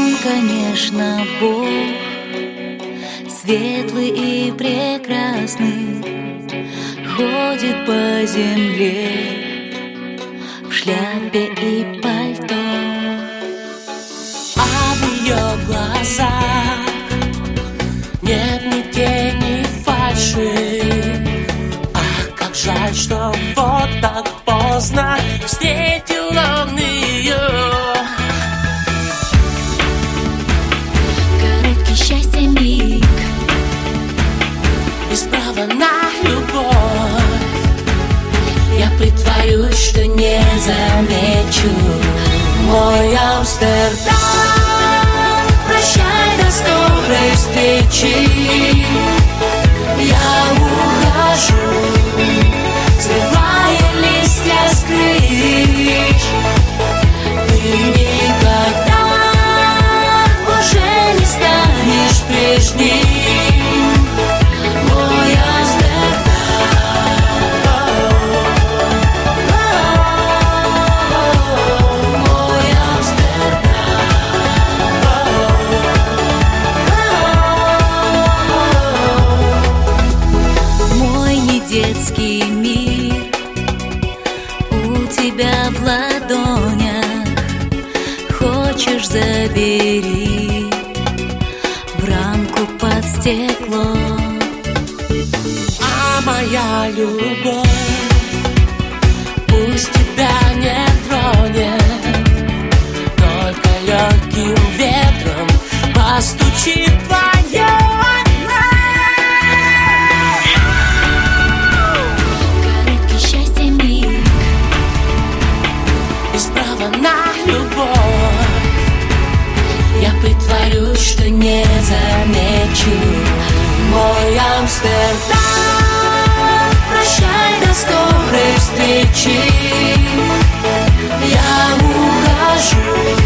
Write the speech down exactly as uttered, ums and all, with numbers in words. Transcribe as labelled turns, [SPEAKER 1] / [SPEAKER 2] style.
[SPEAKER 1] Он, конечно, Бог, светлый и прекрасный, ходит по земле в шляпе и пальто.
[SPEAKER 2] А в ее глазах нет ни тени фальши. Ах, как жаль, что вот так поздно встретил он ее.
[SPEAKER 1] Короткий счастья миг,
[SPEAKER 2] без права на любовь. Я притворюсь, что не замечу мой Амстердам. Прощай, до скорой встречи. Я ухожу, срывая листья с крыш. Ты никогда уже не станешь прежним, мой Амстердам. Мой Амстердам.
[SPEAKER 1] мой недетский мир у тебя в ладонях. Хочешь — забери в рамку под стекло.
[SPEAKER 2] А моя любовь пусть тебя не тронет, только легким ветром постучит твое окно.
[SPEAKER 1] Короткий счастья миг,
[SPEAKER 2] Без права на любовь. Я притворюсь, что не замечу мой Амстердам. Прощай, до скорой встречи. Я ухожу,